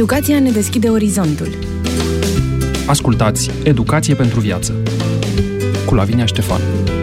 Educația ne deschide orizontul. Ascultați Educație pentru viață cu Lavinia Ștefan.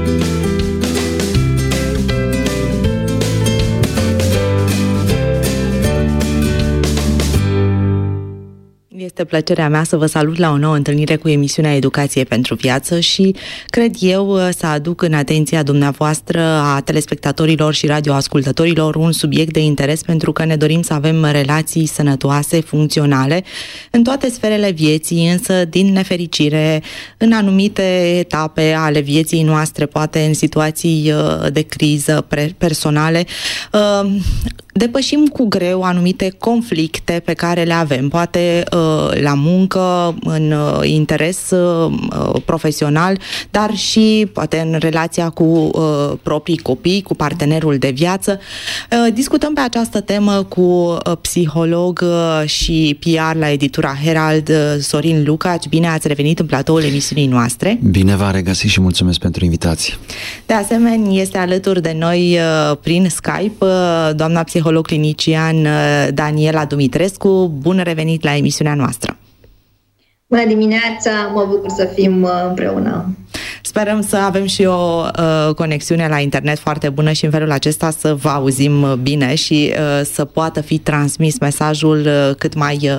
Este plăcerea mea să vă salut la o nouă întâlnire cu emisiunea Educație pentru viață și cred eu să aduc în atenția dumneavoastră, a telespectatorilor și radioascultătorilor, un subiect de interes, pentru că ne dorim să avem relații sănătoase, funcționale în toate sferele vieții, însă din nefericire în anumite etape ale vieții noastre, poate în situații de criză personale, depășim cu greu anumite conflicte pe care le avem, poate la muncă, în interes profesional, dar și poate în relația cu proprii copii, cu partenerul de viață. Discutăm pe această temă cu psiholog și PR la editura Herald, Sorin Lucaci. Bine ați revenit în platoul emisiunii noastre. Bine v-am regăsit și mulțumesc pentru invitație. De asemenea, este alături de noi prin Skype doamna psiholog clinician Daniela Dumitrescu. Bun revenit la emisiunea noastră! Bună dimineața! Mă bucur să fim împreună! Sperăm să avem și o conexiune la internet foarte bună și în felul acesta să vă auzim bine și să poată fi transmis mesajul cât mai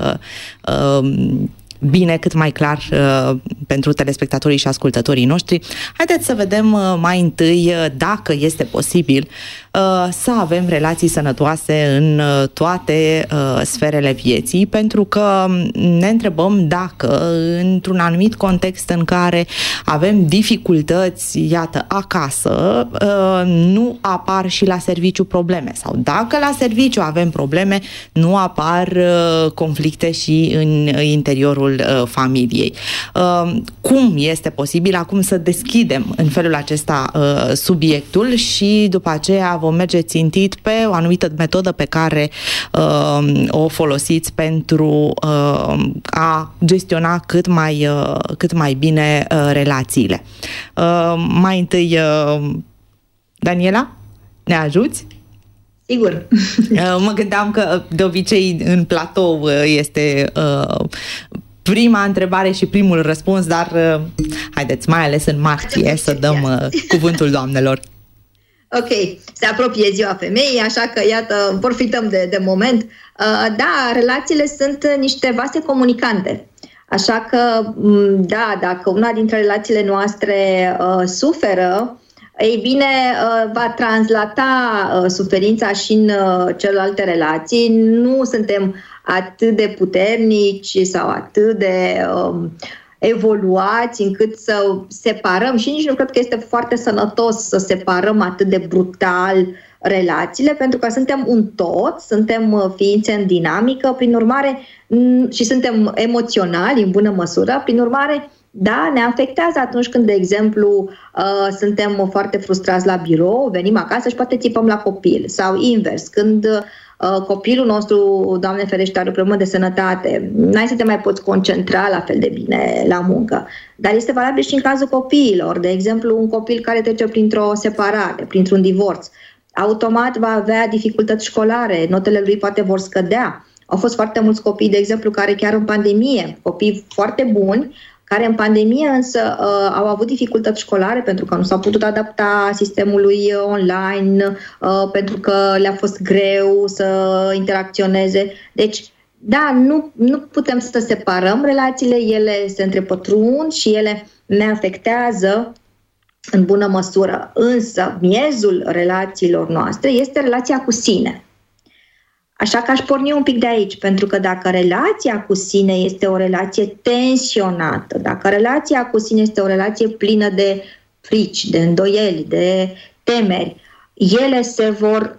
bine, cât mai clar pentru telespectatorii și ascultătorii noștri. Haideți să vedem mai întâi dacă este posibil să avem relații sănătoase în toate sferele vieții, pentru că ne întrebăm dacă într-un anumit context în care avem dificultăți, iată, acasă, nu apar și la serviciu probleme, sau dacă la serviciu avem probleme, nu apar conflicte și în interiorul familiei. Cum este posibil acum să deschidem în felul acesta subiectul și după aceea vom merge țintit pe o anumită metodă pe care o folosiți pentru a gestiona cât mai bine relațiile. Mai întâi, Daniela, ne ajuți? Sigur. Mă gândeam că de obicei în platou este prima întrebare și primul răspuns, dar haideți, mai ales în martie, să dăm cuvântul doamnelor. Ok, se apropie ziua femeii, așa că iată, profităm de moment. Da, relațiile sunt niște vase comunicante. Așa că, da, dacă una dintre relațiile noastre suferă, ei bine, va translata suferința și în celelalte relații. Nu suntem atât de puternici sau atât de evoluați încât să separăm, și nici nu cred că este foarte sănătos să separăm atât de brutal relațiile, pentru că suntem un tot, suntem ființe în dinamică, prin urmare, și suntem emoționali în bună măsură, prin urmare, da, ne afectează atunci când, de exemplu, suntem foarte frustrați la birou, venim acasă și poate țipăm la copil, sau invers, când copilul nostru, Doamne ferește, are o problemă de sănătate, n-ai să te mai poți concentra la fel de bine la muncă. Dar este valabil și în cazul copiilor. De exemplu, un copil care trece printr-o separare, printr-un divorț, automat va avea dificultăți școlare, notele lui poate vor scădea. Au fost foarte mulți copii, de exemplu, care chiar în pandemie, copii foarte buni, care în pandemie însă au avut dificultăți școlare pentru că nu s-au putut adapta sistemului online, pentru că le-a fost greu să interacționeze. Deci, da, nu putem să separăm relațiile, ele se întrepătrund și ele ne afectează în bună măsură. Însă, miezul relațiilor noastre este relația cu sine. Așa că aș porni un pic de aici, pentru că dacă relația cu sine este o relație tensionată, dacă relația cu sine este o relație plină de frici, de îndoieli, de temeri, ele se vor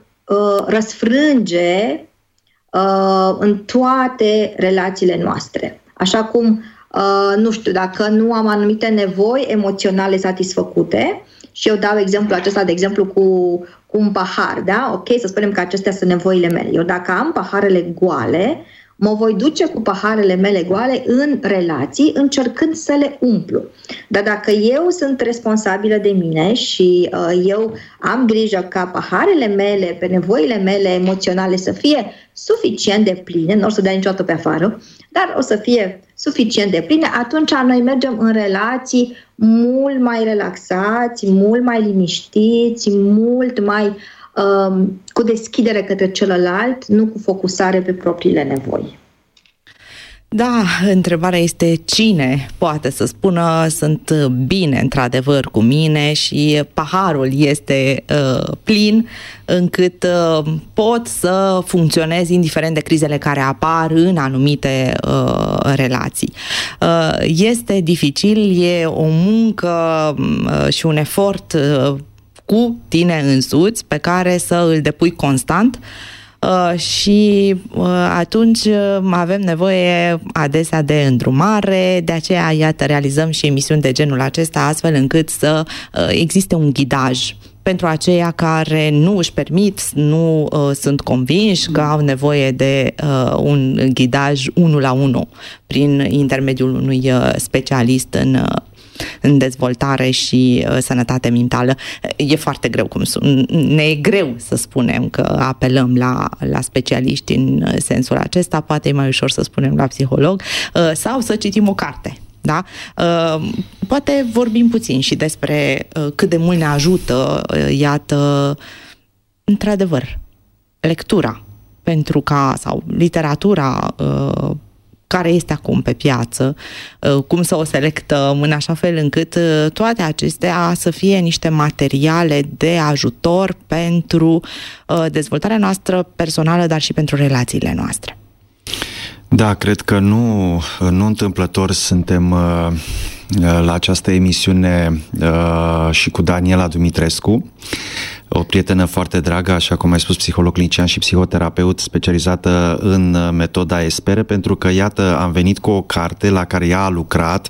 răsfrânge în toate relațiile noastre. Așa cum, nu știu, dacă nu am anumite nevoi emoționale satisfăcute, și eu dau exemplul acesta, de exemplu, cu un pahar, da? Ok, să spunem că acestea sunt nevoile mele. Eu dacă am paharele goale, mă voi duce cu paharele mele goale în relații, încercând să le umplu. Dar dacă eu sunt responsabilă de mine și eu am grijă ca paharele mele, pe nevoile mele emoționale să fie suficient de pline, nu o să dea niciodată pe afară, dar o să fie suficient de pline, atunci noi mergem în relații mult mai relaxați, mult mai liniștiți, mult mai cu deschidere către celălalt, nu cu focusare pe propriile nevoi. Da, întrebarea este cine poate să spună sunt bine într-adevăr cu mine și paharul este plin încât pot să funcționez indiferent de crizele care apar în anumite relații. Este dificil, e o muncă și un efort cu tine însuți pe care să îl depui constant și atunci avem nevoie adesea de îndrumare, de aceea, iată, realizăm și emisiuni de genul acesta astfel încât să existe un ghidaj pentru aceia care nu își permit, nu sunt convinși că au nevoie de un ghidaj 1-la-1 prin intermediul unui specialist în dezvoltare și sănătate mentală. E foarte greu, ne e greu să spunem că apelăm la specialiști în sensul acesta, poate e mai ușor să spunem la psiholog sau să citim o carte. Da? Poate vorbim puțin și despre cât de mult ne ajută, iată, într-adevăr, lectura, pentru ca, sau literatura care este acum pe piață, cum să o selectăm în așa fel încât toate acestea să fie niște materiale de ajutor pentru dezvoltarea noastră personală, dar și pentru relațiile noastre. Da, cred că nu întâmplător suntem la această emisiune și cu Daniela Dumitrescu, o prietenă foarte dragă, așa cum ai spus, psiholog clinician și psihoterapeut specializată în metoda Espere, pentru că, iată, am venit cu o carte la care ea a lucrat,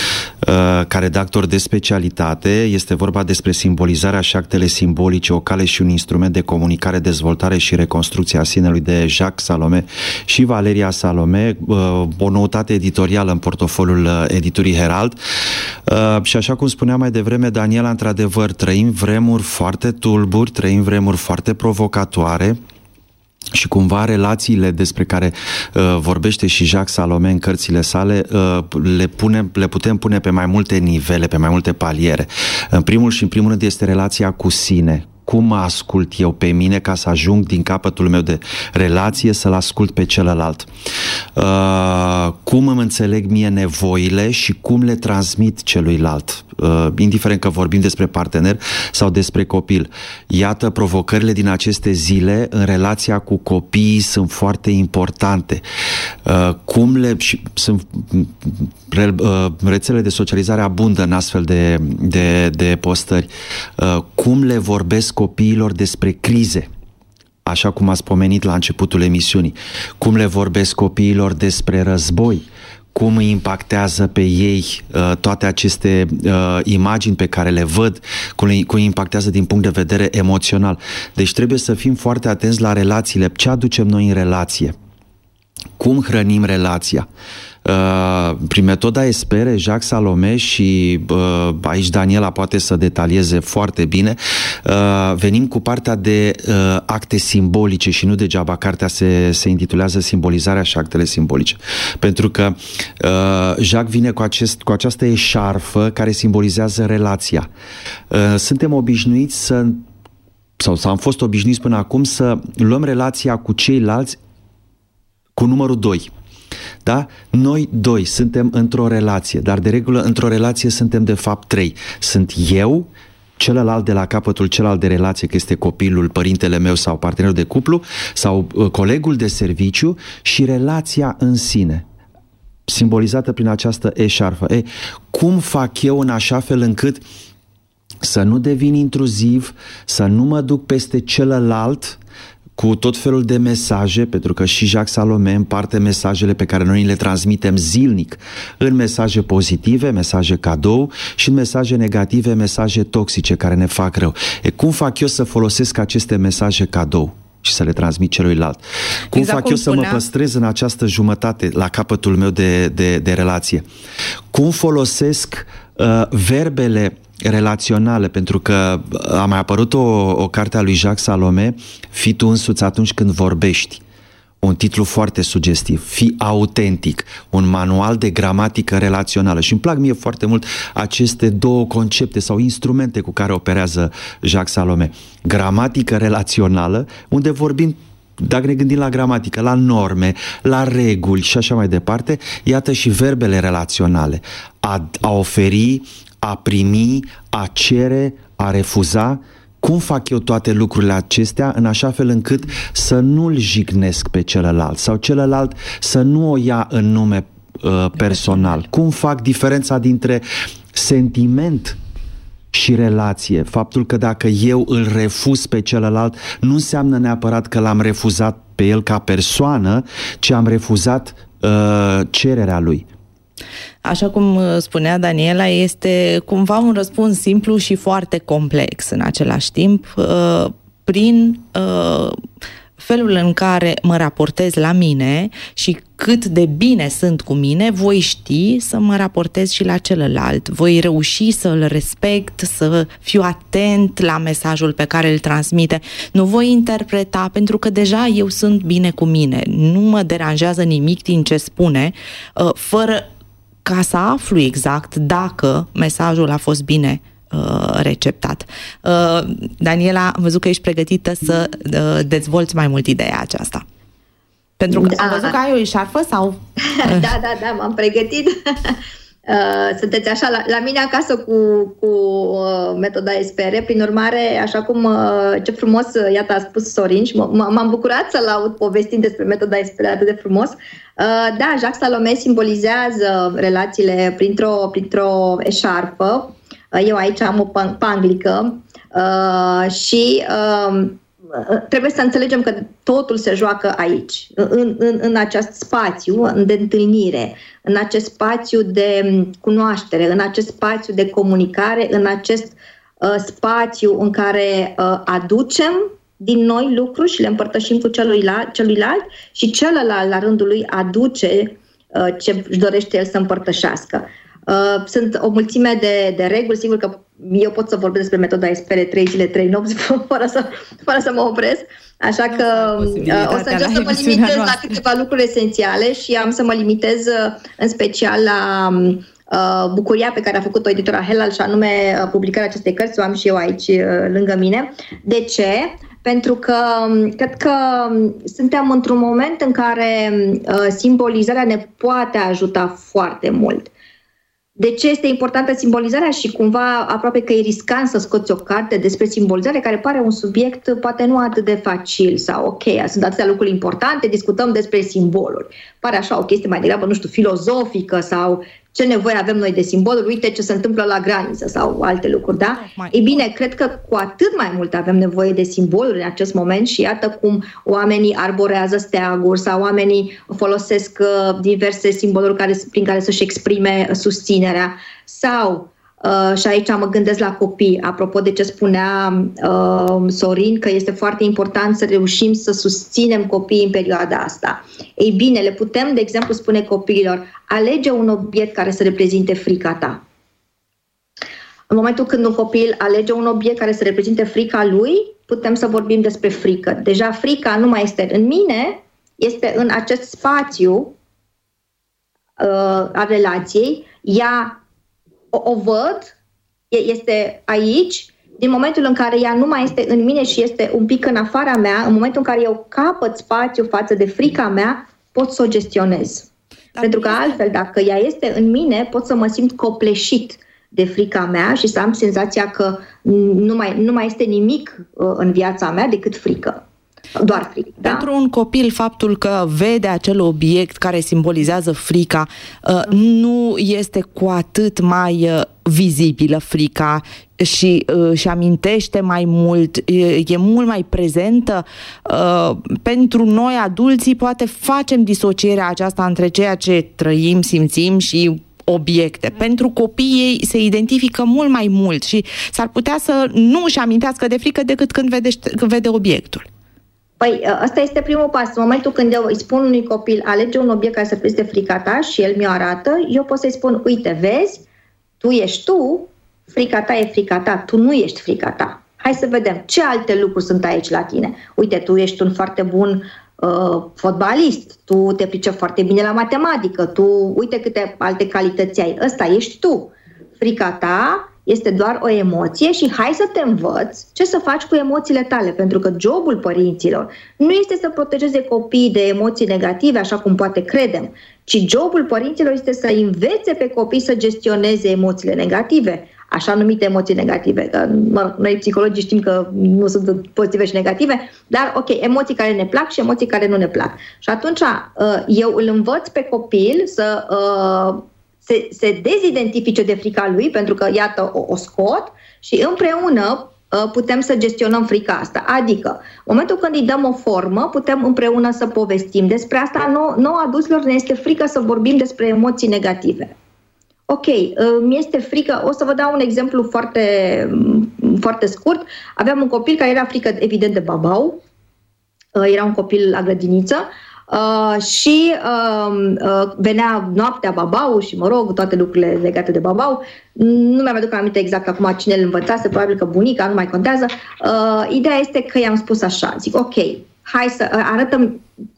ca redactor de specialitate. Este vorba despre simbolizarea și actele simbolice, o cale și un instrument de comunicare, dezvoltare și reconstrucție a sinelui, de Jacques Salomé și Valeria Salomé, o noutate editorială în portofoliul editurii Herald. Și așa cum spunea mai devreme Daniela, într-adevăr, trăim vremuri foarte tulburi, trăim vremuri foarte provocatoare și cumva relațiile despre care vorbește și Jacques Salomé în cărțile sale le putem pune pe mai multe nivele, pe mai multe paliere. În primul rând este relația cu sine. Cum mă ascult eu pe mine ca să ajung din capătul meu de relație să-l ascult pe celălalt? Cum îmi înțeleg mie nevoile și cum le transmit celuilalt? Indiferent că vorbim despre partener sau despre copil. Iată, provocările din aceste zile în relația cu copiii sunt foarte importante. Rețelele de socializare abundă în astfel de postări. Cum le vorbesc copiilor despre crize, așa cum ați pomenit la începutul emisiunii? Cum le vorbesc copiilor despre război? Cum îi impactează pe ei toate aceste imagini pe care le văd, cum îi impactează din punct de vedere emoțional? Deci trebuie să fim foarte atenți la relațiile. Ce aducem noi în relație? Cum hrănim relația? Prin metoda Espere, Jacques Salomé și aici Daniela poate să detalieze foarte bine, venim cu partea de acte simbolice și nu degeaba cartea se intitulează Simbolizarea și actele simbolice, pentru că Jacques vine cu această eșarfă care simbolizează relația. Suntem obișnuiți sau am fost obișnuiți până acum să luăm relația cu ceilalți cu numărul 2. Da? Noi 2 suntem într-o relație, dar de regulă într-o relație suntem de fapt 3. Sunt eu, celălalt de la capătul celălalt de relație, că este copilul, părintele meu sau partenerul de cuplu sau colegul de serviciu, și relația în sine, simbolizată prin această eșarfă. Cum fac eu în așa fel încât să nu devin intruziv, să nu mă duc peste celălalt cu tot felul de mesaje, pentru că și Jacques Salomé împarte mesajele pe care noi le transmitem zilnic, în mesaje pozitive, mesaje cadou, și în mesaje negative, mesaje toxice care ne fac rău. Cum fac eu să folosesc aceste mesaje cadou? și să le transmit celuilalt. Cum exact fac eu să mă păstrez în această jumătate, la capătul meu de relație? Cum folosesc verbele relaționale? Pentru că a mai apărut o carte a lui Jacques Salomé, Fii tu însuți atunci când vorbești. Un titlu foarte sugestiv, Fii autentic, un manual de gramatică relațională. Și îmi plac mie foarte mult aceste două concepte sau instrumente cu care operează Jacques Salomé. Gramatică relațională, unde vorbim, dacă ne gândim la gramatică, la norme, la reguli și așa mai departe, iată și verbele relaționale. A oferi, a primi, a cere, a refuza. Cum fac eu toate lucrurile acestea în așa fel încât să nu-l jignesc pe celălalt sau celălalt să nu o ia în nume personal? Cum fac diferența dintre sentiment și relație? Faptul că dacă eu îl refuz pe celălalt nu înseamnă neapărat că l-am refuzat pe el ca persoană, ci am refuzat cererea lui. Așa cum spunea Daniela, este cumva un răspuns simplu și foarte complex în același timp, prin felul în care mă raportez la mine și cât de bine sunt cu mine, voi ști să mă raportez și la celălalt. Voi reuși să-l respect, să fiu atent la mesajul pe care îl transmite. Nu voi interpreta, pentru că deja eu sunt bine cu mine. Nu mă deranjează nimic din ce spune, fără ca să aflu exact dacă mesajul a fost bine receptat. Daniela, am văzut că ești pregătită să dezvolți mai mult ideea aceasta. Pentru că am văzut că ai o eșarfă sau... Da, m-am pregătit. Sunteți așa la mine acasă cu metoda SPR, prin urmare, așa cum ce frumos, iată, a spus Sorin și m-am bucurat să-l aud povestind despre metoda SPR atât de frumos. Da, Jacques Salomé simbolizează relațiile printr-o eșarfă. Eu aici am o panglică și trebuie să înțelegem că totul se joacă aici, în acest spațiu de întâlnire, în acest spațiu de cunoaștere, în acest spațiu de comunicare, în acest spațiu în care aducem din noi lucruri și le împărtășim cu celuilalt și celălalt la rândul lui aduce ce își dorește el să împărtășească. Sunt o mulțime de reguli, sigur că eu pot să vorbesc despre metoda SPR 3 zile, 3 nopți fără să mă opresc, așa că o să încerc să mă limitez la câteva lucruri esențiale și am să mă limitez în special la bucuria pe care a făcut-o editura Helal și anume publicarea acestei cărți, o am și eu aici lângă mine. De ce? Pentru că cred că suntem într-un moment în care simbolizarea ne poate ajuta foarte mult. De ce este importantă simbolizarea și cumva aproape că e riscant să scoți o carte despre simbolizare care pare un subiect poate nu atât de facil sau ok, sunt atâtea lucruri importante, discutăm despre simboluri. Pare așa o chestie mai degrabă, nu știu, filozofică sau ce nevoie avem noi de simboluri, uite ce se întâmplă la graniță sau alte lucruri, da? Ei bine, cred că cu atât mai mult avem nevoie de simboluri în acest moment și iată cum oamenii arborează steaguri sau oamenii folosesc diverse simboluri prin care să-și exprime susținerea sau și aici mă gândesc la copii, apropo de ce spunea Sorin, că este foarte important să reușim să susținem copiii în perioada asta. Ei bine, le putem, de exemplu, spune copiilor, alege un obiect care să reprezinte frica ta. În momentul când un copil alege un obiect care să reprezinte frica lui, putem să vorbim despre frică. Deja frica nu mai este în mine, este în acest spațiu a relației, ea o văd, este aici, din momentul în care ea nu mai este în mine și este un pic în afara mea, în momentul în care eu capăt spațiu față de frica mea, pot să o gestionez. Pentru că altfel, dacă ea este în mine, pot să mă simt copleșit de frica mea și să am senzația că nu mai este nimic în viața mea decât frică. Doar frică. Pentru un copil, faptul că vede acel obiect care simbolizează frica nu este cu atât mai vizibilă frica și își amintește mai mult, e mult mai prezentă. Pentru noi, adulții, poate facem disocierea aceasta între ceea ce trăim, simțim și obiecte. Pentru copii ei se identifică mult mai mult și s-ar putea să nu își amintească de frică decât când vede obiectul. Păi ăsta este primul pas. În momentul când eu îi spun unui copil, alege un obiect care să fie frica ta și el mi-o arată, eu pot să-i spun, uite, vezi, tu ești tu, frica ta e frica ta, tu nu ești frica ta. Hai să vedem ce alte lucruri sunt aici la tine. Uite, tu ești un foarte bun fotbalist, tu te pricepi foarte bine la matematică, tu uite câte alte calități ai. Ăsta ești tu. Frica ta este doar o emoție și hai să te învăț ce să faci cu emoțiile tale, pentru că jobul părinților nu este să protejeze copiii de emoții negative, așa cum poate credem, ci jobul părinților este să învețe pe copii să gestioneze emoțiile negative, așa numite emoții negative. Că, noi psihologii știm că nu sunt pozitive și negative, dar ok, emoții care ne plac și emoții care nu ne plac. Și atunci eu îl învăț pe copil să se dezidentifice de frica lui, pentru că, iată, o scot și împreună putem să gestionăm frica asta. Adică, în momentul când îi dăm o formă, putem împreună să povestim despre asta. Nouă adulților ne este frică să vorbim despre emoții negative. Ok, mi-este frică, o să vă dau un exemplu foarte, foarte scurt. Aveam un copil care era frică, evident, de babau. Era un copil la grădiniță. Și venea noaptea babau și, mă rog, toate lucrurile legate de babau. Nu mi-am aduc aminte exact acum cine îl învățase, probabil că bunica, nu mai contează. Ideea este că i-am spus așa, zic, ok, hai să arătăm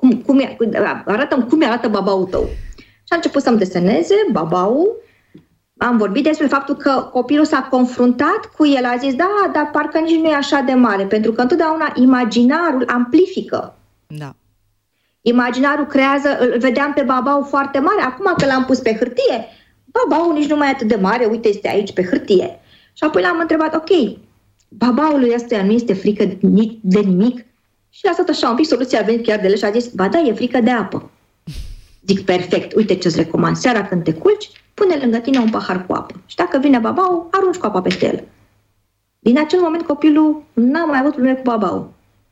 cum arată babaul tău. Și a început să-mi deseneze babaul. Am vorbit despre faptul că copilul s-a confruntat cu el, a zis, da, dar parcă nici nu e așa de mare, pentru că întotdeauna imaginarul amplifică. Da. Imaginarul creează, îl vedeam pe babau foarte mare, acum că l-am pus pe hârtie, babau nici nu mai e atât de mare, uite, este aici pe hârtie. Și apoi l-am întrebat, ok, babaului ăsta nu este frică de nimic? Și a stat așa un pic, soluția a venit chiar de el și a zis, ba da, e frică de apă. Zic, perfect, uite ce-ți recomand, seara când te culci, pune lângă tine un pahar cu apă. Și dacă vine babau, arunci cu apa peste el. Din acel moment copilul n-a mai avut probleme cu babau.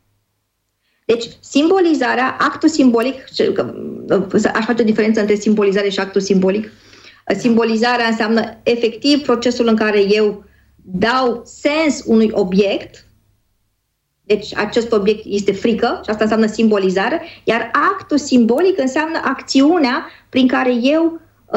Deci, simbolizarea, actul simbolic, aș face o diferență între simbolizare și actul simbolic. Simbolizarea înseamnă efectiv procesul în care eu dau sens unui obiect, deci acest obiect este frică și asta înseamnă simbolizare, iar actul simbolic înseamnă acțiunea prin care eu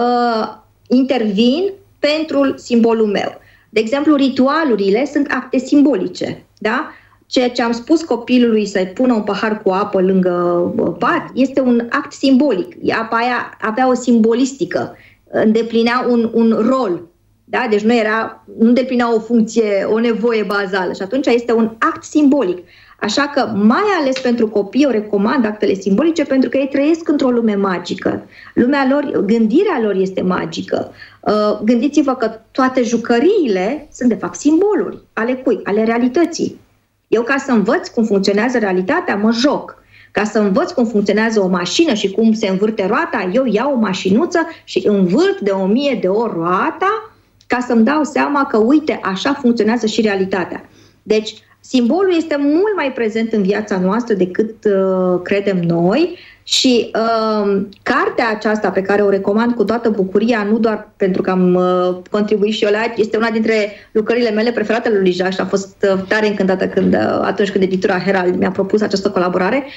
intervin pentru simbolul meu. De exemplu, ritualurile sunt acte simbolice, da? Ceea ce am spus copilului să-i pună un pahar cu apă lângă pat este un act simbolic. Apa aia avea o simbolistică, îndeplinea un rol. Da? Deci nu îndeplinea o funcție, o nevoie bazală și atunci este un act simbolic. Așa că mai ales pentru copii eu recomand actele simbolice pentru că ei trăiesc într-o lume magică. Lumea lor, gândirea lor este magică. Gândiți-vă că toate jucăriile sunt de fapt simboluri. Ale cui? Ale realității. Eu ca să învăț cum funcționează realitatea, mă joc. Ca să învăț cum funcționează o mașină și cum se învârte roata, eu iau o mașinuță și învârt de 1000 de ori roata ca să-mi dau seama că, uite, așa funcționează și realitatea. Deci, simbolul este mult mai prezent în viața noastră decât credem noi și cartea aceasta pe care o recomand cu toată bucuria, nu doar pentru că am contribuit și eu la ea, este una dintre lucrările mele preferate lui Jacques și am fost tare încântată atunci când editura Herald mi-a propus această colaborare.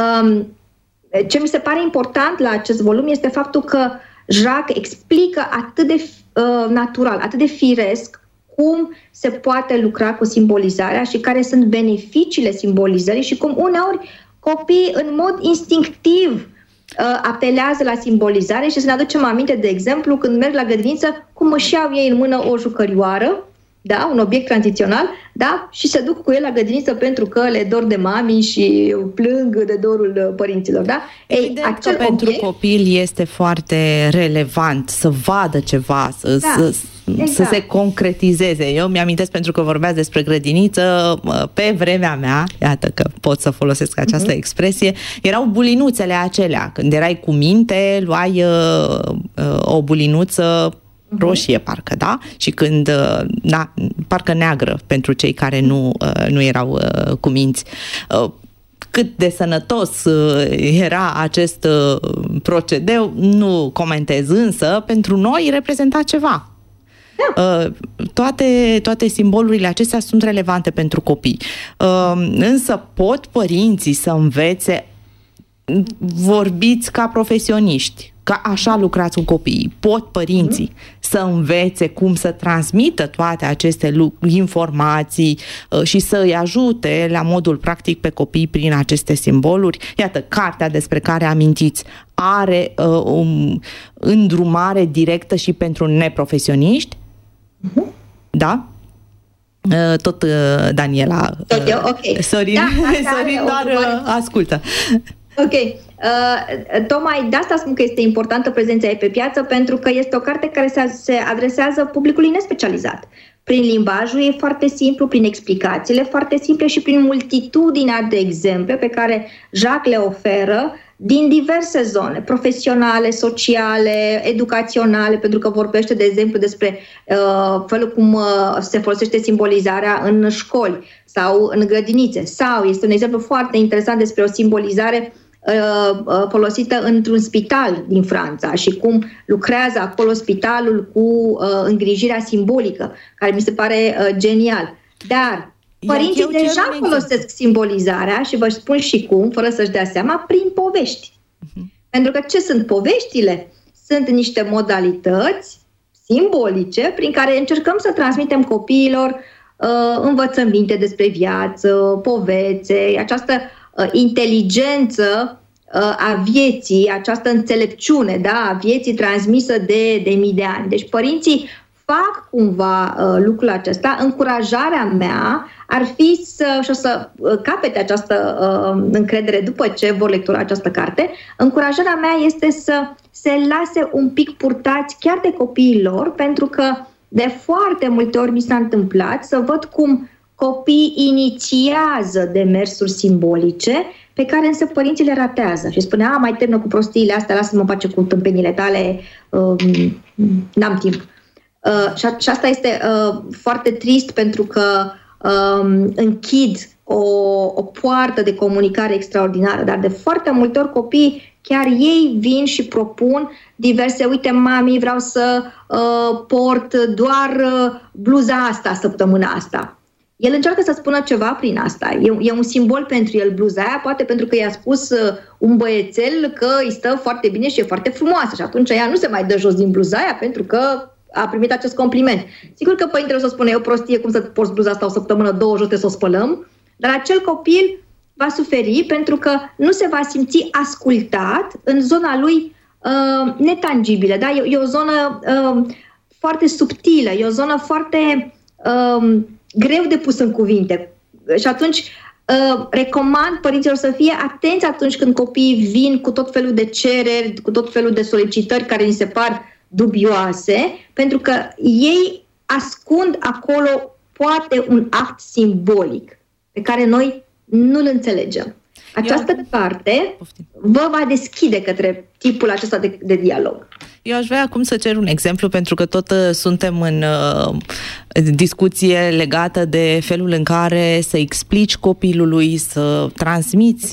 Ce mi se pare important la acest volum este faptul că Jacques explică atât de natural, atât de firesc cum se poate lucra cu simbolizarea și care sunt beneficiile simbolizării și cum uneori copiii în mod instinctiv apelează la simbolizare și să ne aducem aminte, de exemplu, când merg la grădiniță, cum își iau ei în mână o jucărioară, da, un obiect tranzițional, da, și se duc cu el la grădiniță pentru că le dor de mami și plâng de dorul părinților, da? Evident că pentru copil este foarte relevant să vadă ceva, să se concretizeze. Eu mi-amintesc pentru că vorbeați despre grădiniță, pe vremea mea, iată că pot să folosesc această expresie, erau bulinuțele acelea. Când erai cu minte, luai o bulinuță roșie, parcă, da? Și când, parcă neagră pentru cei care nu erau cu minți. Cât de sănătos era acest procedeu, nu comentez, însă pentru noi reprezenta ceva. Toate simbolurile acestea sunt relevante pentru copii. Însă pot părinții să învețe, vorbiți ca profesioniști, că așa lucrați cu copiii. Pot părinții să învețe cum să transmită toate aceste informații și să îi ajute la modul practic pe copii prin aceste simboluri. Iată, cartea despre care amintiți are îndrumare directă și pentru neprofesioniști? Da? Tot Daniela. Tot eu? Ok. Sorin doar ascultă. Ok. Tocmai de asta spun că este importantă prezența ei pe piață, pentru că este o carte care se adresează publicului nespecializat. Prin limbajul ei foarte simplu, prin explicațiile foarte simple și prin multitudinea de exemple pe care Jacques le oferă din diverse zone, profesionale, sociale, educaționale, pentru că vorbește, de exemplu, despre felul cum se folosește simbolizarea în școli sau în grădinițe. Sau este un exemplu foarte interesant despre o simbolizare folosită într-un spital din Franța și cum lucrează acolo spitalul cu îngrijirea simbolică, care mi se pare genial. Dar părinții deja folosesc simbolizarea și vă spun și cum, fără să-și dea seama, prin povești. Pentru că ce sunt poveștile? Sunt niște modalități simbolice prin care încercăm să transmitem copiilor învățăminte despre viață, povețe, această inteligență a vieții, această înțelepciune, da, a vieții transmisă de mii de ani. Deci părinții fac cumva lucrul acesta. Încurajarea mea ar fi să capete această încredere după ce vor lectura această carte. Încurajarea mea este să se lase un pic purtați chiar de copiii lor, pentru că de foarte multe ori mi s-a întâmplat să văd cum copiii inițiază demersuri simbolice pe care însă părinții le ratează și spune, mai termină cu prostiile astea, lasă-mă pace cu tâmpenile tale, n-am timp. Și asta este foarte trist, pentru că închid o poartă de comunicare extraordinară, dar de foarte multe ori copiii chiar ei vin și propun diverse, uite mami, vreau să port doar bluza asta săptămâna asta. El încearcă să spună ceva prin asta. E un simbol pentru el bluza aia, poate pentru că i-a spus un băiețel că îi stă foarte bine și e foarte frumoasă și atunci ea nu se mai dă jos din bluza aia pentru că a primit acest compliment. Sigur că părintele o să spune, e o prostie, cum să porți bluza asta o săptămână, 2 jos, să o spălăm, dar acel copil va suferi pentru că nu se va simți ascultat în zona lui netangibilă. Da? E o zonă foarte subtilă, e o zonă foarte greu de pus în cuvinte. Și atunci recomand părinților să fie atenți atunci când copiii vin cu tot felul de cereri, cu tot felul de solicitări care ni se par dubioase, pentru că ei ascund acolo poate un act simbolic pe care noi nu-l înțelegem. Această carte vă va deschide către tipul acesta de dialog. Eu aș vrea acum să cer un exemplu, pentru că tot suntem în discuție legată de felul în care să explici copilului, să transmiți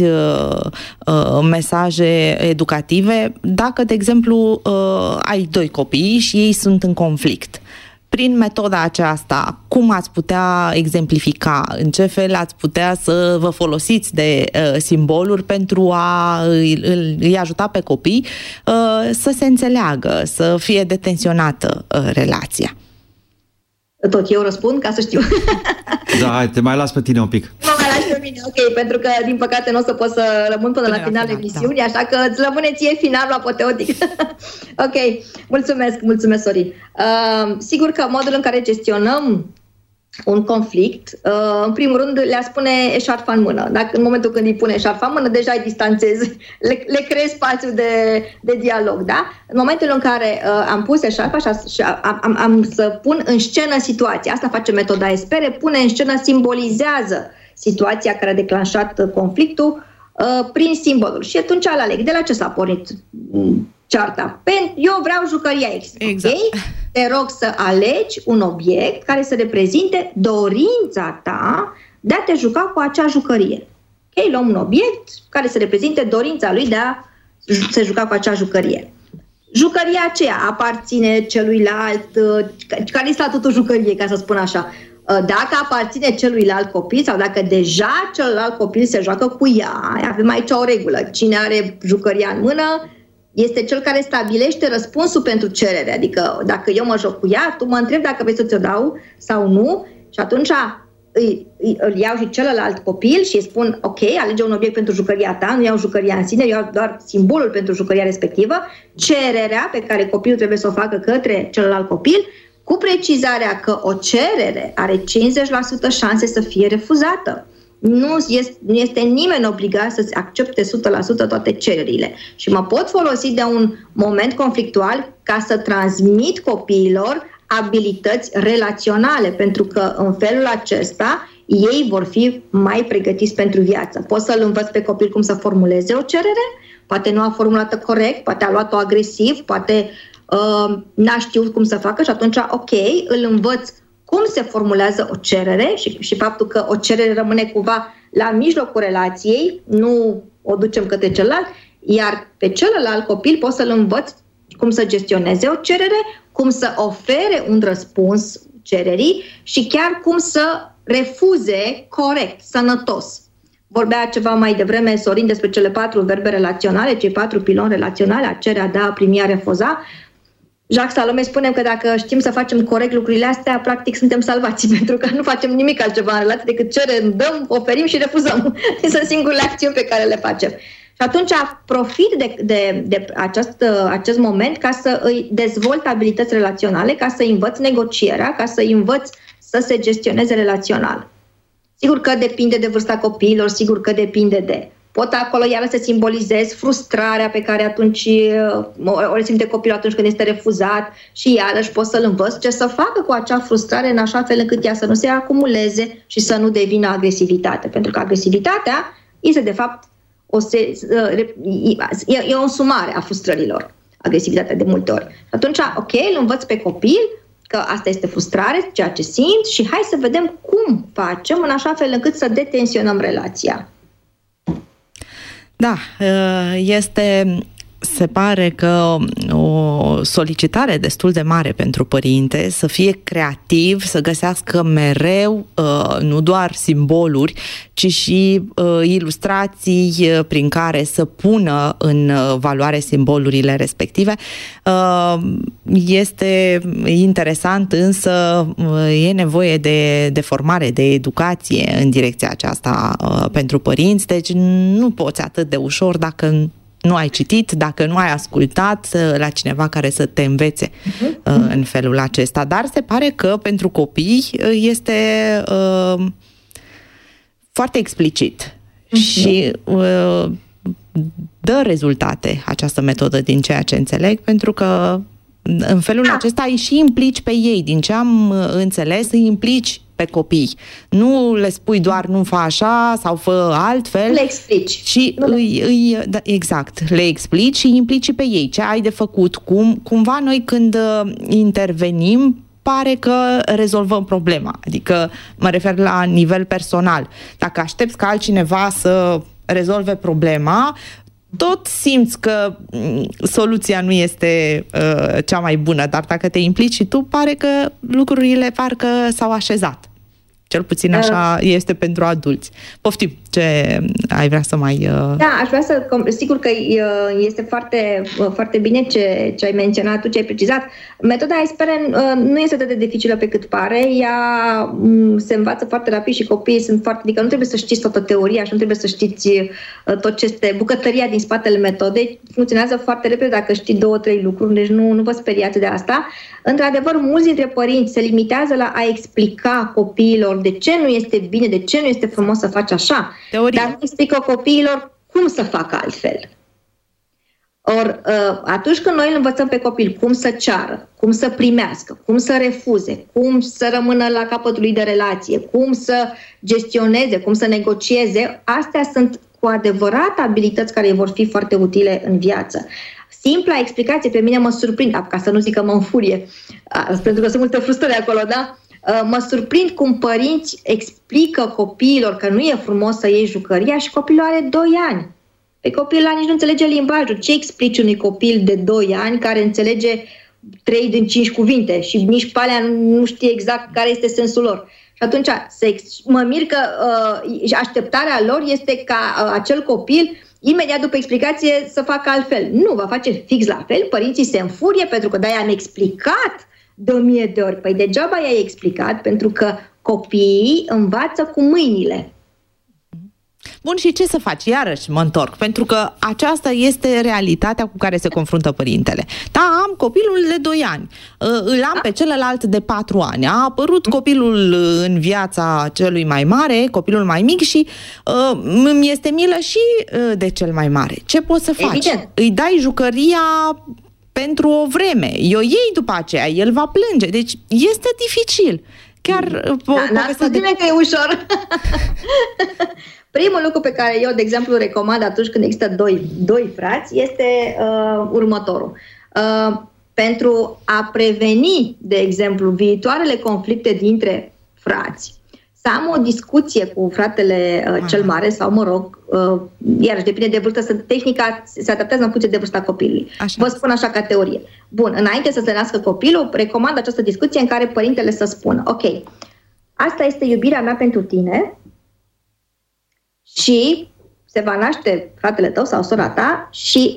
mesaje educative. Dacă, de exemplu, ai 2 copii și ei sunt în conflict, prin metoda aceasta, cum ați putea exemplifica? În ce fel ați putea să vă folosiți de simboluri pentru a îi ajuta pe copii să se înțeleagă, să fie detenționată relația? Tot eu răspund, ca să știu. Da, hai, te mai las pe tine un pic. Mă mai lași pe mine, ok, pentru că, din păcate, nu o să pot să rămân până la finalul emisiunii, așa că îți rămâne ție finalul apoteotic. Ok, mulțumesc, Sorin. Sigur că modul în care gestionăm un conflict, în primul rând le-a spune eșarfa în mână. Dacă în momentul când îi pune eșarfa în mână, deja îi distanțezi, le creezi spațiu de dialog, da? În momentul în care am pus eșarfa și am să pun în scenă situația, asta face metoda Espere, pune în scenă, simbolizează situația care a declanșat conflictul prin simbolul. Și atunci îl aleg. De la ce s-a pornit cearta? Eu vreau jucăria X. Exact. Okay? Te rog să alegi un obiect care să reprezinte dorința ta de a te juca cu acea jucărie. Okay? Luăm un obiect care să reprezinte dorința lui de a se juca cu acea jucărie. jucăria aceea aparține celuilalt, care e statutul jucăriei, ca să spun așa. Dacă aparține celuilalt copil sau dacă deja celălalt copil se joacă cu ea, avem aici o regulă. Cine are jucăria în mână este cel care stabilește răspunsul pentru cerere. Adică dacă eu mă joc cu ea, tu mă întrebi dacă vrei să ți-o dau sau nu și atunci îl iau și celălalt copil și îi spun ok, alege un obiect pentru jucăria ta, nu iau jucăria în sine, iau doar simbolul pentru jucăria respectivă, cererea pe care copilul trebuie să o facă către celălalt copil, cu precizarea că o cerere are 50% șanse să fie refuzată. Nu este nimeni obligat să accepte 100% toate cererile. Și mă pot folosi de un moment conflictual ca să transmit copiilor abilități relaționale, pentru că în felul acesta ei vor fi mai pregătiți pentru viață. Pot să-l învăț pe copil cum să formuleze o cerere, poate nu a formulat-o corect, poate a luat-o agresiv, poate n-a știut cum să facă și atunci, ok, îl învăț cum se formulează o cerere și faptul că o cerere rămâne cumva la mijlocul relației, nu o ducem către celălalt, iar pe celălalt copil pot să-l învăț cum să gestioneze o cerere, cum să ofere un răspuns cererii și chiar cum să refuze corect, sănătos. Vorbea ceva mai devreme Sorin despre cele 4 verbe relaționale, cei 4 piloni relaționale, a cere, a da, a primi, a refuza. Jacques Salomé spune că dacă știm să facem corect lucrurile astea, practic suntem salvați, pentru că nu facem nimic altceva în relație decât cerem, dăm, oferim și refuzăm. Sunt singurele acțiuni pe care le facem. Și atunci profit de acest moment ca să îi dezvolt abilități relaționale, ca să învăț negocierea, ca să învăț să se gestioneze relațional. Sigur că depinde de vârsta copiilor, sigur că depinde de... Pot acolo iară să simbolizez frustrarea pe care atunci o resimte copilul atunci când este refuzat și iarăși pot să-l învăț ce să facă cu acea frustrare în așa fel încât ea să nu se acumuleze și să nu devină agresivitate. Pentru că agresivitatea este de fapt e o însumare a frustrărilor, agresivitatea de multe ori. Atunci, ok, îl învăț pe copil că asta este frustrare, ceea ce simt și hai să vedem cum facem în așa fel încât să detensionăm relația. Da, se pare că o solicitare destul de mare pentru părinte să fie creativ, să găsească mereu nu doar simboluri, ci și ilustrații prin care să pună în valoare simbolurile respective. Este interesant, însă e nevoie de formare, de educație în direcția aceasta pentru părinți, deci nu poți atât de ușor dacă nu ai citit, dacă nu ai ascultat la cineva care să te învețe în felul acesta. Dar se pare că pentru copii este foarte explicit și dă rezultate această metodă din ceea ce înțeleg, pentru că în felul acesta îi și implici pe ei. Din ce am înțeles, îi implici pe copii. Nu le spui doar nu fă așa sau fă altfel. Le explici. Și exact, le explici și îi implici pe ei. Ce ai de făcut? Cumva noi când intervenim pare că rezolvăm problema. Adică mă refer la nivel personal. Dacă aștepți ca altcineva să rezolve problema, tot simți că soluția nu este cea mai bună, dar dacă te implici și tu, pare că lucrurile parcă s-au așezat. Cel puțin așa este pentru adulți. Poftim, ce ai vrea să mai... Da, aș vrea să... Sigur că este foarte, foarte bine ce ai menționat tu, ce ai precizat. Metoda Esperen nu este atât de dificilă pe cât pare. Ea se învață foarte rapid și copiii sunt foarte... Adică nu trebuie să știți toată teoria și nu trebuie să știți tot ce este bucătăria din spatele metodei. Funcționează foarte repede dacă știi 2-3 lucruri, deci nu vă speriați de asta. Într-adevăr, mulți dintre părinți se limitează la a explica copiilor de ce nu este bine, de ce nu este frumos să faci așa. Teorie. Dar nu explică copiilor cum să facă altfel. Or, atunci când noi îl învățăm pe copil cum să ceară, cum să primească, cum să refuze, cum să rămână la capătul lui de relație, cum să gestioneze, cum să negocieze, astea sunt cu adevărat abilități care vor fi foarte utile în viață. Simpla explicație pe mine mă surprinde, ca să nu zic că mă înfurie, pentru că sunt multe frustrări acolo, da? Mă surprind cum părinți explică copiilor că nu e frumos să iei jucăria și copilul are 2 ani. Pe copilul ăla nici nu înțelege limbajul. Ce explici unui copil de 2 ani care înțelege 3 din 5 cuvinte și nici pe alea nu știe exact care este sensul lor? Și atunci mă mir că așteptarea lor este ca acel copil imediat după explicație să facă altfel. Nu, va face fix la fel. Părinții se înfurie pentru că de-aia am explicat de 1000 de ori. Păi degeaba i-ai explicat, pentru că copiii învață cu mâinile. Bun, și ce să faci? Iarăși mă întorc, pentru că aceasta este realitatea cu care se confruntă părintele. Da, am copilul de 2 ani, îl am pe celălalt de 4 ani, a apărut copilul în viața celui mai mare, copilul mai mic și îmi este milă și de cel mai mare. Ce poți să faci? Evident. Îi dai jucăria pentru o vreme, o iei după aceea, el va plânge, deci este dificil. Chiar n-ar să bine că e ușor. Primul lucru pe care eu, de exemplu, recomand atunci când există doi frați este următorul. Pentru a preveni, de exemplu, viitoarele conflicte dintre frați, să am o discuție cu fratele cel mare sau, mă rog, iarăși depinde de vârstă, tehnica se adaptează în funcție de vârsta copilului. Așa. Vă spun așa ca teorie. Bun, înainte să se nască copilul, recomand această discuție în care părintele să spună: ok, asta este iubirea mea pentru tine și se va naște fratele tău sau sora ta și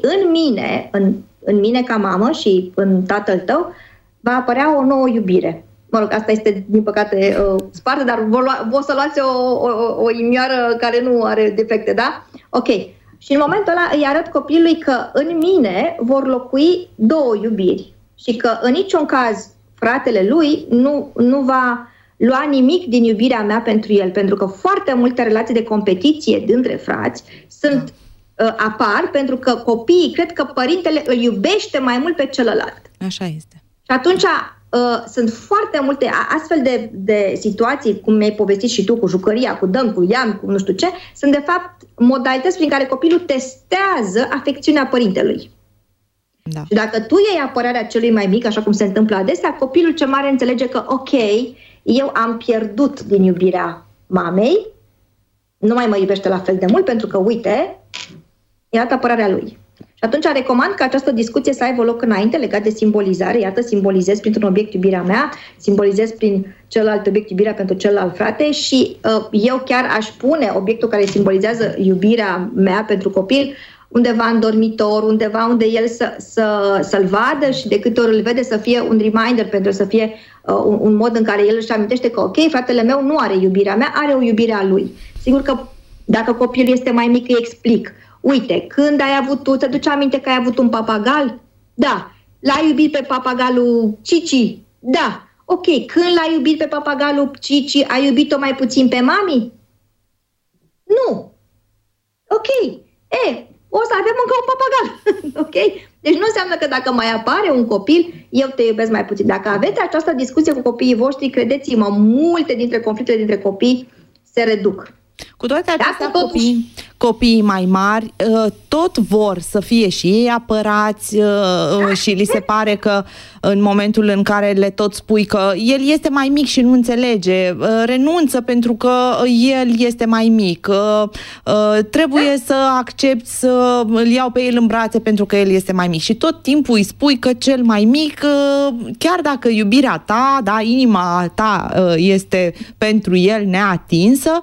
în mine ca mamă și în tatăl tău va apărea o nouă iubire. Mă rog, asta este, din păcate, spartă, dar o să luați o inimioară care nu are defecte, da? Ok. Și în momentul ăla îi arăt copilului că în mine vor locui 2 iubiri și că în niciun caz fratele lui nu va lua nimic din iubirea mea pentru el, pentru că foarte multe relații de competiție dintre frați apar pentru că copiii cred că părintele îl iubește mai mult pe celălalt. Așa este. Și atunci sunt foarte multe astfel de situații, cum mi-ai povestit și tu, cu jucăria, cu dăm, cu iam, cu nu știu ce, sunt de fapt modalități prin care copilul testează afecțiunea părintelui. Da. Și dacă tu iei apărarea celui mai mic, așa cum se întâmplă adesea, copilul cel mare înțelege că, ok, eu am pierdut din iubirea mamei, nu mai mă iubește la fel de mult, pentru că, uite, iată apărarea lui. Și atunci recomand ca această discuție să aibă loc înainte, legat de simbolizare. Iată, simbolizez printr-un obiect iubirea mea, simbolizez prin celălalt obiect iubirea pentru celălalt frate și eu chiar aș pune obiectul care simbolizează iubirea mea pentru copil undeva în dormitor, undeva unde el să-l vadă și de câte ori îl vede să fie un reminder, pentru să fie un mod în care el își amintește că, ok, fratele meu nu are iubirea mea, are o iubire a lui. Sigur că dacă copilul este mai mic, îi explic. Uite, când ai avut tu, te duci aminte că ai avut un papagal? Da. L-ai iubit pe papagalul Cici? Da. Ok, când l-ai iubit pe papagalul Cici, ai iubit-o mai puțin pe mami? Nu. Ok. O să avem încă un papagal. Ok? Deci nu înseamnă că dacă mai apare un copil, eu te iubesc mai puțin. Dacă aveți această discuție cu copiii voștri, credeți-mă, multe dintre conflictele dintre copii se reduc. Cu toate acestea, copiii mai mari tot vor să fie și ei apărați și li se pare că în momentul în care le tot spui că el este mai mic și nu înțelege, renunță pentru că el este mai mic, trebuie să accept să îl iau pe el în brațe pentru că el este mai mic și tot timpul îi spui că cel mai mic, chiar dacă iubirea ta, da, inima ta este pentru el neatinsă,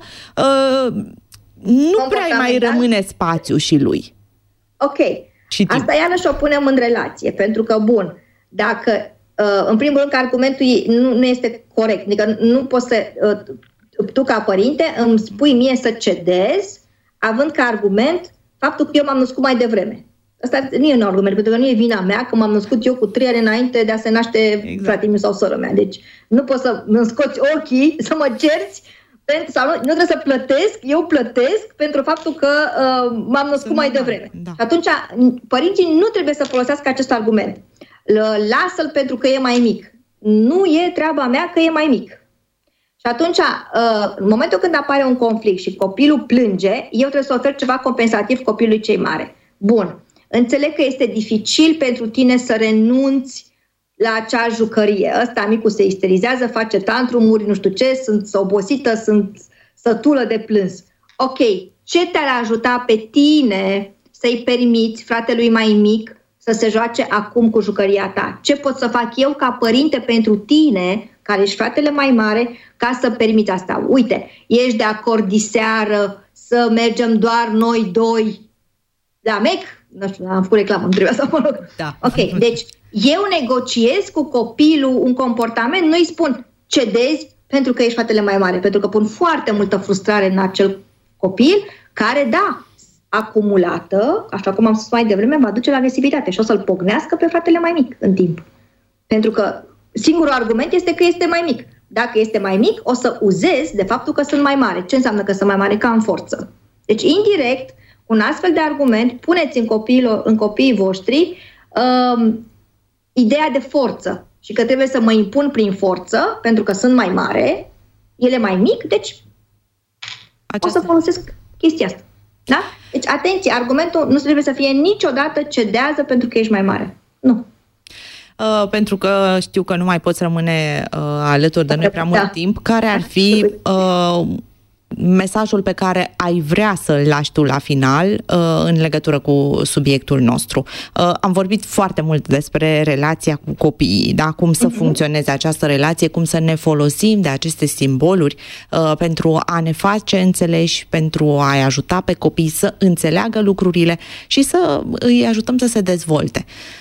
nu prea mai rămâne spațiu și lui. Ok. Asta iarăși o punem în relație, pentru că, bun, dacă, în primul rând, că argumentul nu este corect, adică nu poți să, tu ca părinte îmi spui mie să cedez, având ca argument faptul că eu m-am născut mai devreme. Asta nu e un argument, pentru că nu e vina mea că m-am născut eu cu 3 ani înainte de a se naște fratele meu sau sora mea. Deci nu poți să-mi scoți ochii, să mă cerți, sau nu trebuie să plătesc, eu plătesc pentru faptul că m-am născut mai devreme. Da. Atunci, părinții nu trebuie să folosească acest argument. Lasă-l pentru că e mai mic. Nu e treaba mea că e mai mic. Și atunci, în momentul când apare un conflict și copilul plânge, eu trebuie să ofer ceva compensativ copilului cel mare. Bun. Înțeleg că este dificil pentru tine să renunți la acea jucărie. Ăsta micul se isterizează, face tantrumuri, nu știu ce, sunt obosită, sunt sătulă de plâns. Ok, ce te-ar ajuta pe tine să-i permiți fratelui mai mic să se joace acum cu jucăria ta? Ce pot să fac eu ca părinte pentru tine, care ești fratele mai mare, ca să permiți asta? Uite, ești de acord diseară să mergem doar noi doi la Mac? Nu știu, am făcut reclamă, nu trebuia să mă rog. Da. Ok, deci eu negociez cu copilul un comportament, nu îi spun cedezi pentru că ești fratele mai mare, pentru că pun foarte multă frustrare în acel copil care, da, acumulată, așa cum am spus mai devreme, va duce la agresivitate și o să-l pocnească pe fratele mai mic în timp. Pentru că singurul argument este că este mai mic. Dacă este mai mic, o să uzezi de faptul că sunt mai mare. Ce înseamnă că sunt mai mare? Ca în forță. Deci, indirect, un astfel de argument, puneți în copiii voștri ideea de forță și că trebuie să mă impun prin forță, pentru că sunt mai mare, el e mai mic, deci o să folosesc chestia asta. Da? Deci, atenție, argumentul nu trebuie să fie niciodată cedează pentru că ești mai mare. Nu. Pentru că știu că nu mai poți rămâne alături de noi prea mult timp. Care ar fi mesajul pe care ai vrea să-l lași tu la final în legătură cu subiectul nostru? Am vorbit foarte mult despre relația cu copiii, da? Cum să funcționeze această relație, cum să ne folosim de aceste simboluri pentru a ne face înțeleși, pentru a-i ajuta pe copii să înțeleagă lucrurile și să îi ajutăm să se dezvolte.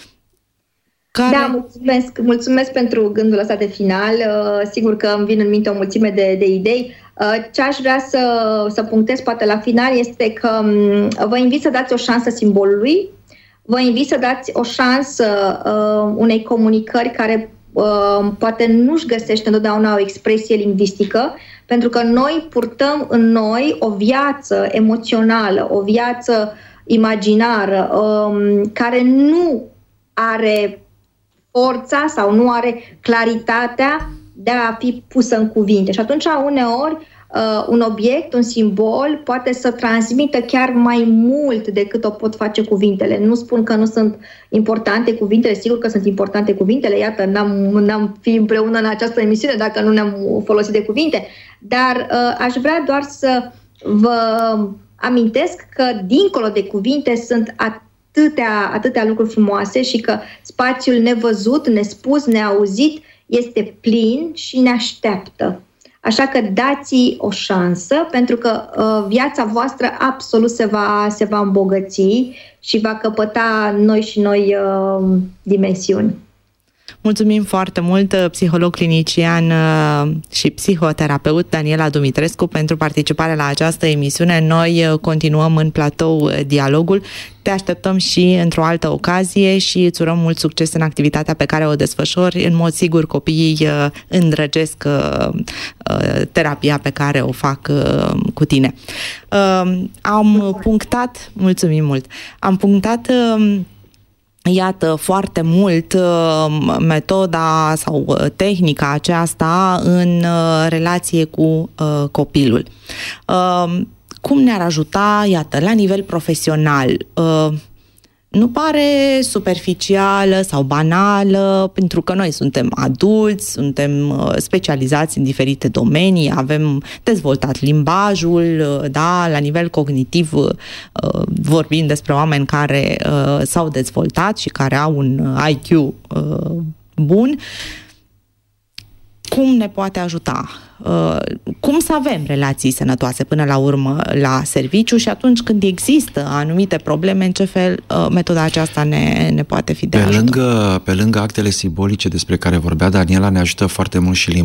Da, mulțumesc pentru gândul ăsta de final. Sigur că îmi vin în minte o mulțime de idei. Ce aș vrea să punctez poate la final este că vă invit să dați o șansă simbolului, vă invit să dați o șansă unei comunicări care poate nu-și găsește întotdeauna o expresie lingvistică, pentru că noi purtăm în noi o viață emoțională, o viață imaginară care nu are forța sau nu are claritatea de a fi pusă în cuvinte. Și atunci, uneori, un obiect, un simbol, poate să transmită chiar mai mult decât o pot face cuvintele. Nu spun că nu sunt importante cuvintele, sigur că sunt importante cuvintele, iată, n-am fi împreună în această emisiune dacă nu ne-am folosit de cuvinte, dar aș vrea doar să vă amintesc că dincolo de cuvinte sunt atâtea lucruri frumoase și că spațiul nevăzut, nespus, neauzit este plin și ne așteaptă. Așa că dați o șansă, pentru că viața voastră absolut se va îmbogăți și va căpăta noi și noi dimensiuni. Mulțumim foarte mult, psiholog clinician și psihoterapeut Daniela Dumitrescu, pentru participarea la această emisiune. Noi continuăm în platou dialogul. Te așteptăm și într-o altă ocazie și îți urăm mult succes în activitatea pe care o desfășori. În mod sigur, copiii îndrăgesc terapia pe care o fac cu tine. Am punctat, mulțumim mult, am punctat iată foarte mult metoda sau tehnica aceasta în relație cu copilul. Cum ne-ar ajuta, iată, la nivel profesional? Nu pare superficială sau banală, pentru că noi suntem adulți, suntem specializați în diferite domenii, avem dezvoltat limbajul, da, la nivel cognitiv vorbim despre oameni care s-au dezvoltat și care au un IQ bun. Cum ne poate ajuta? Cum să avem relații sănătoase până la urmă la serviciu și atunci când există anumite probleme, în ce fel metoda aceasta ne poate fi de ajutor? Pe lângă actele simbolice despre care vorbea Daniela, ne ajută foarte mult și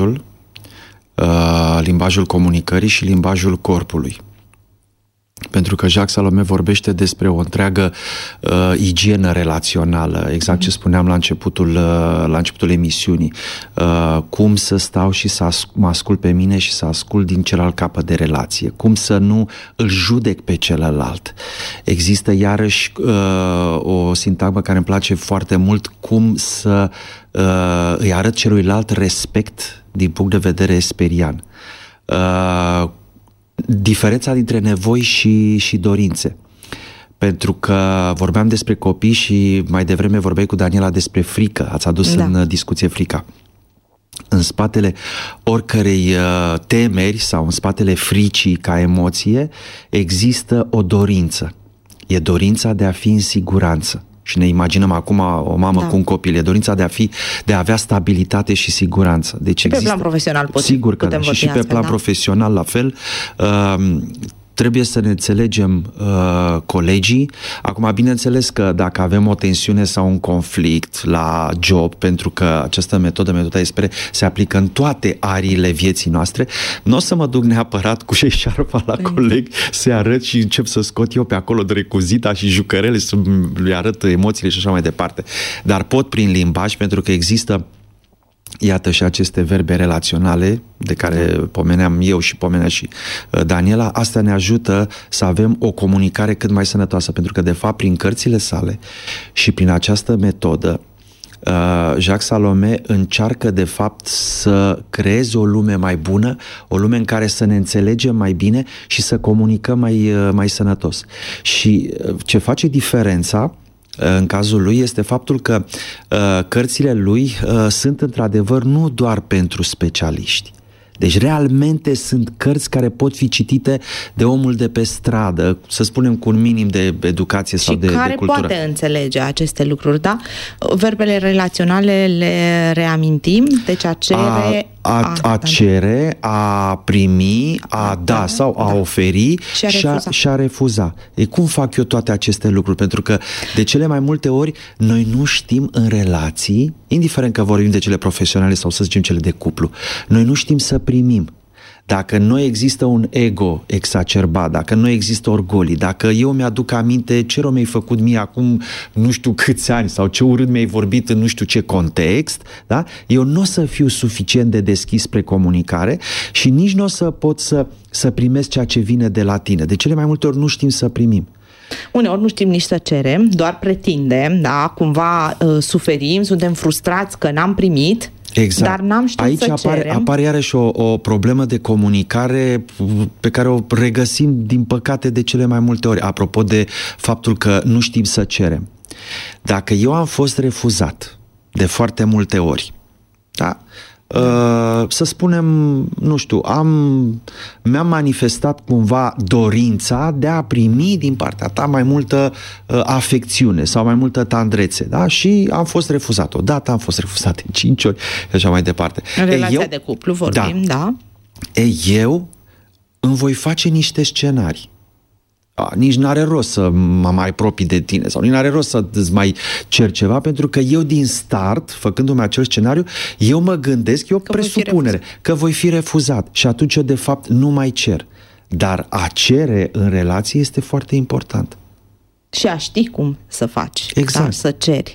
limbajul comunicării și limbajul corpului. Pentru că Jacques Salomé vorbește despre o întreagă igienă relațională, exact ce spuneam la începutul emisiunii. Cum să stau și să mă ascult pe mine și să ascult din celălalt capăt de relație. Cum să nu îl judec pe celălalt. Există iarăși o sintagmă care îmi place foarte mult, cum să îi arăt celuilalt respect din punct de vedere esperian. Diferența dintre nevoi și dorințe. Pentru că vorbeam despre copii și mai devreme vorbeai cu Daniela despre frică. Ați adus în discuție frica. În spatele oricărei temeri sau în spatele fricii ca emoție există o dorință. e dorința de a fi în siguranță. Și ne imaginăm acum o mamă cu un copil, e dorința de a avea stabilitate și siguranță. Deci pe plan profesional sigur că da. Și pe plan profesional la fel. Trebuie să ne înțelegem colegii. Acum, bineînțeles că dacă avem o tensiune sau un conflict la job, pentru că această metoda ESPRE se aplică în toate ariile vieții noastre, nu o să mă duc neapărat cu șarpa la coleg să-i arăt și încep să scot eu pe acolo de recuzita și jucărele, să lui arăt emoțiile și așa mai departe. Dar pot prin limbaj, pentru că există, iată, și aceste verbe relaționale de care pomeneam eu și pomenea și Daniela. Asta ne ajută să avem o comunicare cât mai sănătoasă, pentru că de fapt prin cărțile sale și prin această metodă Jacques Salomé încearcă de fapt să creeze o lume mai bună, o lume în care să ne înțelegem mai bine și să comunicăm mai sănătos. Și ce face diferența în cazul lui este faptul că cărțile lui sunt într-adevăr nu doar pentru specialiști. Deci realmente sunt cărți care pot fi citite de omul de pe stradă, să spunem cu un minim de educație sau de cultură. Și care poate înțelege aceste lucruri, da? Verbele relaționale le reamintim, deci a cere... A cere, a primi, a da sau a oferi și a refuza. Cum fac eu toate aceste lucruri? Pentru că de cele mai multe ori noi nu știm în relații, indiferent că vorbim de cele profesionale sau să zicem cele de cuplu, noi nu știm să primim. Dacă nu există un ego exacerbat, dacă nu există orgolii, dacă eu mi-aduc aminte ce rău mi-ai făcut mie acum nu știu câți ani sau ce urât mi-ai vorbit în nu știu ce context, da? Eu nu o să fiu suficient de deschis spre comunicare și nici nu o să pot să primesc ceea ce vine de la tine. De cele mai multe ori nu știm să primim. Uneori nu știm nici să cerem, doar pretindem, da? Cumva suferim, suntem frustrați că n-am primit. Exact. Dar n-am știut aici să cerem. apare iarăși o problemă de comunicare pe care o regăsim din păcate de cele mai multe ori, apropo de faptul că nu știm să cerem. Dacă eu am fost refuzat de foarte multe ori, da? Să spunem, nu știu, mi-am manifestat cumva dorința de a primi din partea ta mai multă afecțiune sau mai multă tandrețe, da? Și am fost refuzat odată, am fost refuzat de 5 ori și așa mai departe. În relația de cuplu vorbim, da? Eu îmi voi face niște scenarii. Nici n-are rost să mă mai apropii de tine sau nici n-are rost să îți mai cer ceva, pentru că eu din start, făcându-mi acel scenariu, eu mă gândesc, e o presupunere că voi fi refuzat și atunci eu de fapt nu mai cer. Dar a cere în relație este foarte important. Și a ști cum să faci, exact. Da? Să ceri.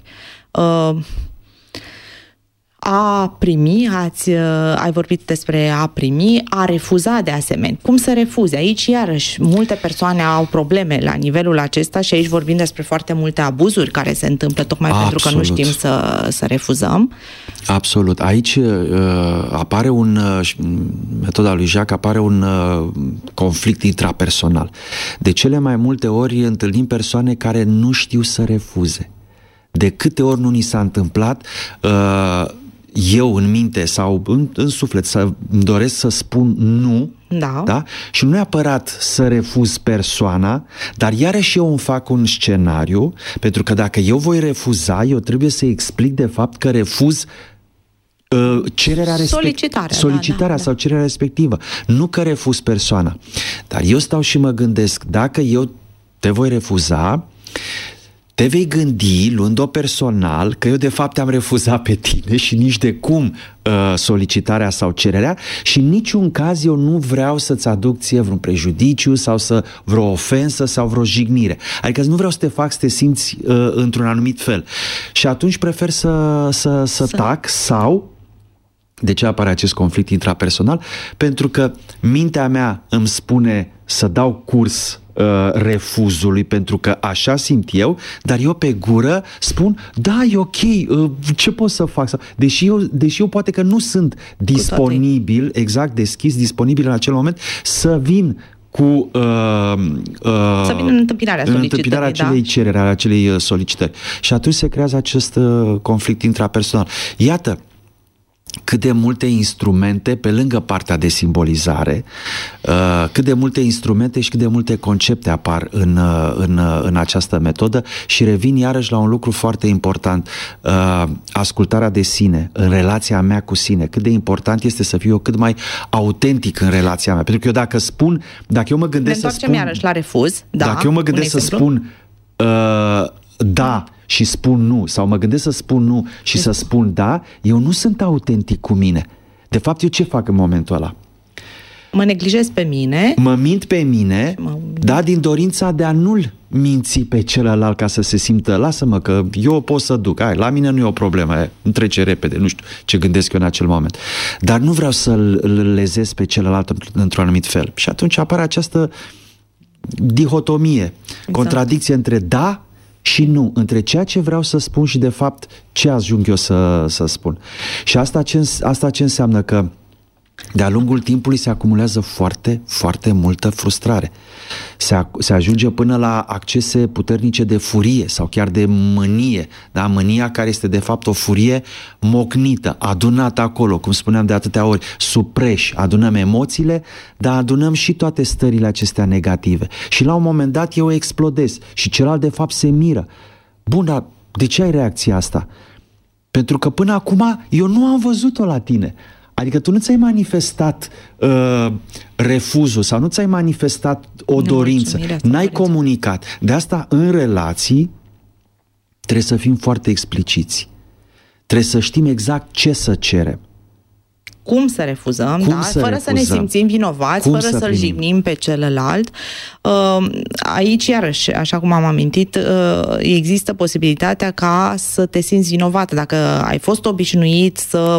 A primi, ai vorbit despre a primi, a refuza de asemenea. Cum să refuzi? Aici, iarăși, multe persoane au probleme la nivelul acesta și aici vorbim despre foarte multe abuzuri care se întâmplă tocmai pentru că nu știm să refuzăm. Absolut. Aici apare metoda lui Jacques apare un conflict intrapersonal. De cele mai multe ori întâlnim persoane care nu știu să refuze. De câte ori nu ni s-a întâmplat eu în minte sau în suflet să îmi doresc să spun nu, da? Și nu neapărat să refuz persoana, dar iarăși eu îmi fac un scenariu, pentru că dacă eu voi refuza, eu trebuie să explic de fapt că refuz cererea solicitarea sau cererea respectivă, nu că refuz persoana. Dar eu stau și mă gândesc, dacă eu te voi refuza, te vei gândi, luând-o personal, că eu de fapt am refuzat pe tine și nici de cum solicitarea sau cererea și în niciun caz eu nu vreau să-ți aduc ție vreun prejudiciu sau vreo ofensă sau vreo jignire. Adică nu vreau să te fac să te simți într-un anumit fel. Și atunci prefer să tac sau... De ce apare acest conflict intrapersonal? Pentru că mintea mea îmi spune să dau curs refuzului pentru că așa simt eu, dar eu pe gură spun, da, e ok, ce pot să fac? Deși eu poate că nu sunt disponibil, exact, deschis, disponibil în acel moment să vin cu să vin în întâmpinarea acelei cereri, a acelei solicitări. Și atunci se creează acest conflict intrapersonal. Iată, cât de multe instrumente, pe lângă partea de simbolizare, cât de multe instrumente și cât de multe concepte apar în această metodă și revin iarăși la un lucru foarte important, ascultarea de sine, în relația mea cu sine, cât de important este să fiu eu cât mai autentic în relația mea, pentru că eu dacă eu mă gândesc să spun... iarăși la refuz, da, dacă eu mă gândesc să spun da și spun nu, sau mă gândesc să spun nu și să spun da, eu nu sunt autentic cu mine. De fapt, eu ce fac în momentul ăla? Mă neglijez pe mine. Mă mint pe mine, da, din dorința de a nu-l minți pe celălalt ca să se simtă, lasă-mă că eu pot să duc, la mine nu e o problemă, nu trece repede, nu știu ce gândesc eu în acel moment. Dar nu vreau să-l lezez pe celălalt într-un anumit fel. Și atunci apare această dihotomie, contradicție între da și nu, între ceea ce vreau să spun și de fapt ce ajung eu să spun. Și asta ce înseamnă? Că de-a lungul timpului se acumulează foarte, foarte multă frustrare. Se ajunge până la accese puternice de furie sau chiar de mânie. Da? Mânia care este de fapt o furie mocnită, adunată acolo, cum spuneam de atâtea ori, supreși. Adunăm emoțiile, dar adunăm și toate stările acestea negative. Și la un moment dat eu explodez și celălalt de fapt se miră. Bun, dar de ce ai reacția asta? Pentru că până acum eu nu am văzut-o la tine. Adică tu nu ți-ai manifestat refuzul sau nu ți-ai manifestat o dorință, n-ai comunicat. De asta în relații trebuie să fim foarte expliciți. Trebuie să știm exact ce să cerem. Cum să refuzăm, fără să ne simțim vinovați, fără să-l jignim pe celălalt. Aici, iarăși, așa cum am amintit, există posibilitatea ca să te simți vinovat. Dacă ai fost obișnuit să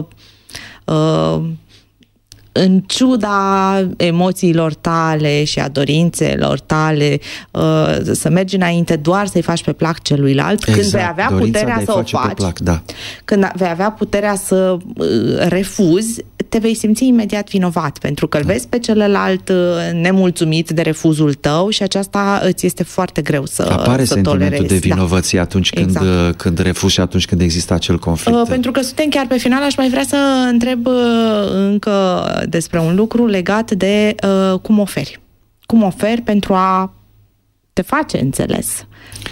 în ciuda emoțiilor tale și a dorințelor tale, să mergi înainte doar să-i faci pe plac celuilalt, exact. Când vei avea puterea să o faci, plac, da. Când vei avea puterea să refuzi, te vei simți imediat vinovat, pentru că îl vezi pe celălalt nemulțumit de refuzul tău și aceasta îți este foarte greu să tolerezi. Apare sentimentul de vinovăție atunci când refuzi și atunci când există acel conflict. Pentru că suntem chiar pe final, aș mai vrea să întreb încă despre un lucru legat de cum oferi. Cum oferi pentru a te face înțeles.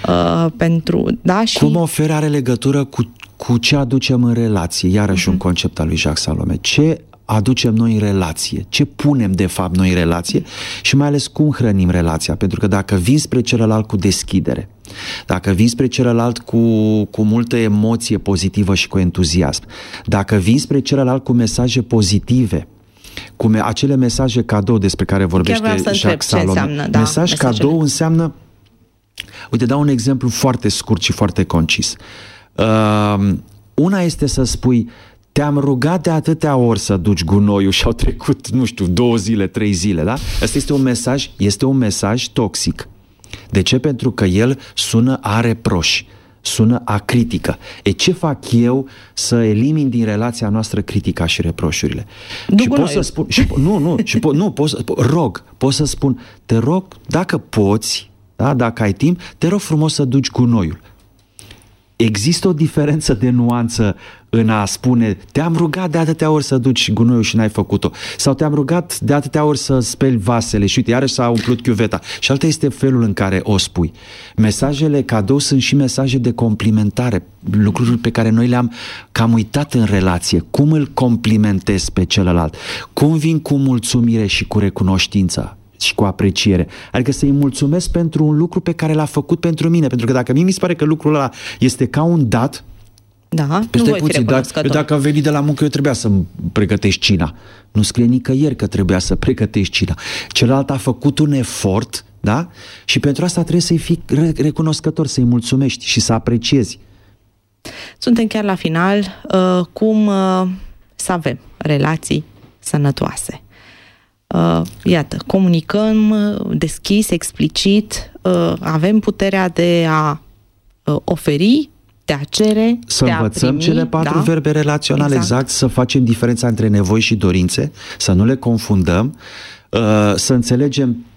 Cum oferi are legătură cu ce aducem în relație. Iarăși un concept al lui Jacques Salomé. Ce aducem noi în relație? Ce punem de fapt noi în relație? Și mai ales cum hrănim relația? Pentru că dacă vin spre celălalt cu deschidere, dacă vin spre celălalt cu multă emoție pozitivă și cu entuziasm, dacă vin spre celălalt cu mesaje pozitive, cu acele mesaje cadou despre care vorbește Jacques Salomé. Mesaj cadou înseamnă, uite, dau un exemplu foarte scurt și foarte concis. Una este să spui: te-am rugat de atâtea ori să duci gunoiul și au trecut, 2 zile, 3 zile, da? Asta este un mesaj toxic. De ce? Pentru că el sună a reproș, sună a critică. Ce fac eu să elimin din relația noastră critica și reproșurile? Și pot să spun, pot să spun, te rog, dacă poți, da, dacă ai timp, te rog frumos să duci gunoiul. Există o diferență de nuanță în a spune: te-am rugat de atâtea ori să duci gunoiul și n-ai făcut-o, sau te-am rugat de atâtea ori să speli vasele și uite, iarăși s-a umplut chiuveta. Și alta este felul în care o spui. Mesajele cadou sunt și mesaje de complimentare, lucruri pe care noi le-am cam uitat în relație. Cum îl complimentez pe celălalt? Cum vin cu mulțumire și cu recunoștință și cu apreciere? Adică să-i mulțumesc pentru un lucru pe care l-a făcut pentru mine. Pentru că dacă mie mi se pare că lucrul ăla este ca un dat, nu voi fi recunoscător. Dacă am venit de la muncă, eu trebuia să-mi pregătești cina. Nu scrie nicăieri că trebuia să pregătești cina. Celălalt a făcut un efort, da? Și pentru asta trebuie să-i fii recunoscător, să-i mulțumești și să apreciezi. Suntem chiar la final. Cum să avem relații sănătoase? Iată, comunicăm deschis, explicit, avem puterea de a oferi, de a cere, să de a învățăm primi, cele 4 verbe relaționale, exact, să facem diferența între nevoi și dorințe, să nu le confundăm, să înțelegem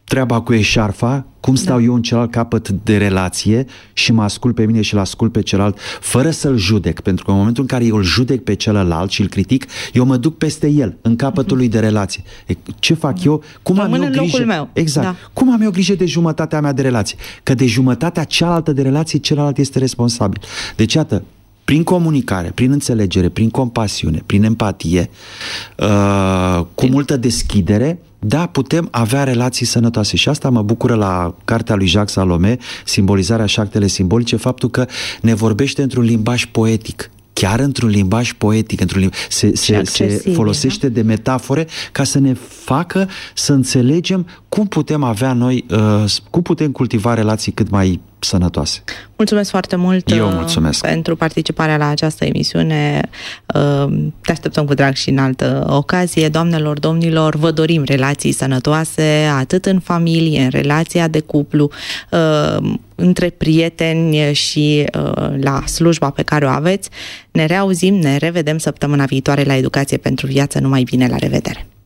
treaba cu eșarfa, cum stau eu în celălalt capăt de relație și mă ascult pe mine și îl ascult pe celălalt, fără să-l judec, pentru că în momentul în care eu îl judec pe celălalt și îl critic, eu mă duc peste el, în capătul lui de relație. Ce fac eu? Cum am eu grijă? Meu. Exact. Da. Cum am eu grijă de jumătatea mea de relație? Că de jumătatea cealaltă de relație, celălalt este responsabil. Deci, iată, prin comunicare, prin înțelegere, prin compasiune, prin empatie, cu multă deschidere, da, putem avea relații sănătoase. Și asta mă bucură la cartea lui Jacques Salomé, Simbolizarea și actele simbolice, faptul că ne vorbește într-un limbaj poetic. Chiar într-un limbaj poetic, se folosește de metafore ca să ne facă să înțelegem cum putem avea noi, cum putem cultiva relații cât mai sănătoase. Mulțumesc foarte mult. Eu mulțumesc pentru participarea la această emisiune. Te așteptăm cu drag și în altă ocazie. Doamnelor, domnilor, vă dorim relații sănătoase, atât în familie, în relația de cuplu, între prieteni și la slujba pe care o aveți. Ne reauzim, ne revedem săptămâna viitoare la Educație pentru Viață. Numai bine, la revedere!